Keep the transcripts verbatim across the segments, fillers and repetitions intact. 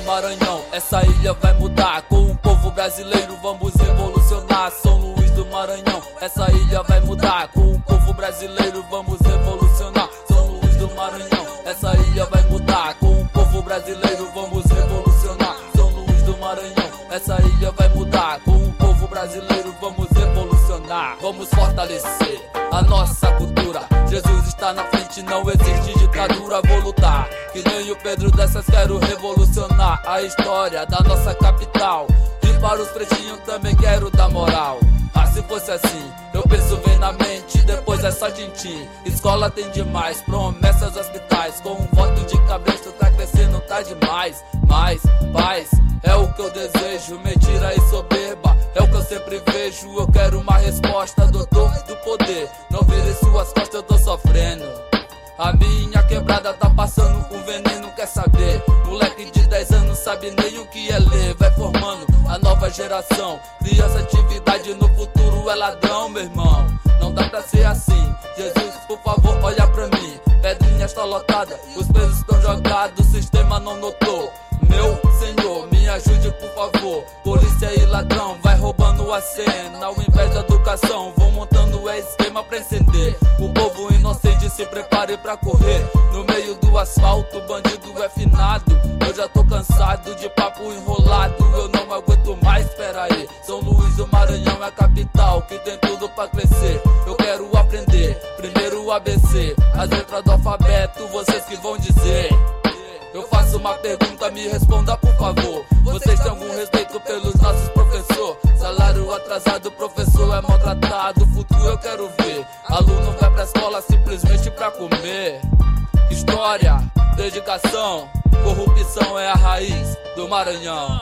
Maranhão, essa ilha vai mudar. Com o povo brasileiro vamos revolucionar. São Luís do Maranhão, essa ilha vai mudar. Com o povo brasileiro vamos revolucionar. São Luís do Maranhão, essa ilha vai mudar. Com o povo brasileiro vamos revolucionar. São Luís do Maranhão, essa ilha vai mudar. Com o povo brasileiro vamos revolucionar. Vamos fortalecer a nossa cultura. Jesus está na frente, não existe ditadura. Vou lutar, que nem o Pedro dessas quero revolucionar a história da nossa capital. E para os pretinhos também quero dar moral. Ah, se fosse assim, eu penso bem na mente, depois é só tintim. Escola tem demais, promessas hospitais. Com um voto de cabresto tá crescendo, tá demais. Mais paz é o que eu desejo, mentira e soberba é o que eu sempre vejo. Eu quero uma resposta, doutor do poder. Não vire suas costas, eu tô sofrendo. A minha quebrada tá passando com veneno, quer saber? Moleque de dez anos sabe nem o que é ler. Vai formando a nova geração. Criança, atividade, no futuro é ladrão, meu irmão. Não dá pra ser assim. Jesus, por favor, olha pra mim. Pedrinhas tá lotada, os presos estão jogados, o sistema não notou. Meu senhor, me ajude por favor. Polícia e ladrão vai roubando a cena. Ao invés da educação, vão montando o esquema pra encender. O povo inocente se prepare pra correr. No meio do asfalto, bandido é finado. Eu já tô cansado de papo enrolado. Eu não aguento mais, espera aí. São Luís do Maranhão é a capital que tem tudo pra crescer. Eu quero aprender primeiro o A B C, as letras do alfabeto, vocês que vão dizer. Eu faço uma pergunta, me responda por favor. Vocês têm algum respeito pelos nossos professores? Salário atrasado, professor é maltratado. Futuro eu quero ver. Aluno vai pra escola simplesmente pra comer. História, dedicação, corrupção é a raiz do Maranhão.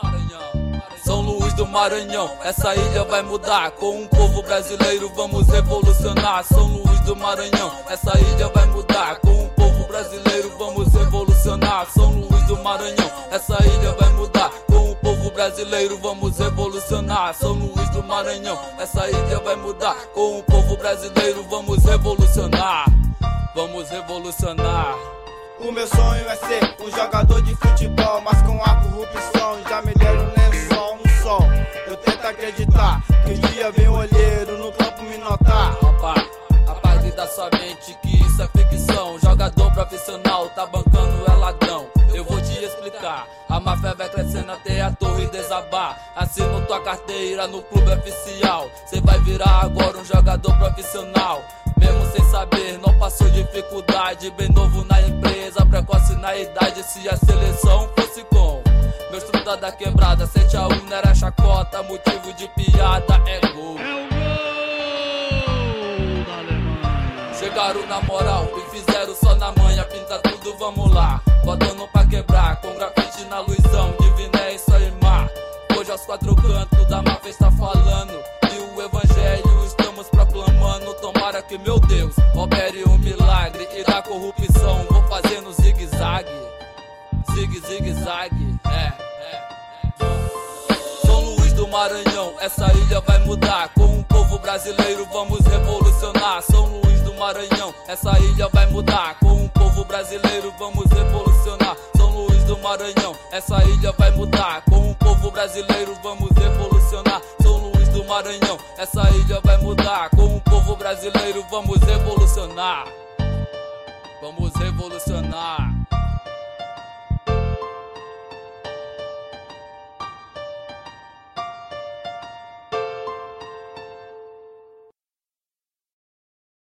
São Luís do Maranhão, essa ilha vai mudar. Com o povo brasileiro vamos revolucionar. São Luís do Maranhão, essa ilha vai mudar. Com o povo brasileiro vamos revolucionar. São Luís do Maranhão, essa ilha vai mudar. Com o povo brasileiro vamos revolucionar. São Luís do Maranhão, essa ilha vai mudar. Com o povo brasileiro vamos revolucionar. Vamos revolucionar. O meu sonho é ser um jogador de futebol, mas com a corrupção já me deram um lençol no sol. Eu tento acreditar que um dia vem o olheiro no campo me notar. Rapaz, apague da sua mente que isso é ficção. Jogador profissional, tá bancando é ladrão. Eu vou te explicar, a máfia vai crescendo até a torre desabar. Assino tua carteira no clube oficial. Cê vai virar agora um jogador profissional. Mesmo sem saber, não passou dificuldade. Bem novo na empresa, precoce na idade. Se a seleção fosse com meus truta da quebrada, sete a um não era chacota, motivo de piada é gol. Chegaram na moral e fizeram só na manha. Pinta tudo, vamos lá, botando pra quebrar. Com grafite na luzão, diviné e só mar. Hoje aos quatro cantos da máfia está falando. E o evangelho estamos proclamando. Tomara que meu Deus opere um milagre. E da corrupção vou fazendo zigue-zague. Zigue, zigue-zague, é, é, é. São Luís do Maranhão, essa ilha vai mudar. Com o povo brasileiro vamos revolucionar. São Luís do Maranhão, essa ilha vai mudar. Com o povo brasileiro vamos revolucionar. São Luís do Maranhão, essa ilha vai mudar. Com o povo brasileiro vamos revolucionar. São Luís do Maranhão, essa ilha vai mudar. Com o povo brasileiro vamos revolucionar. Vamos revolucionar.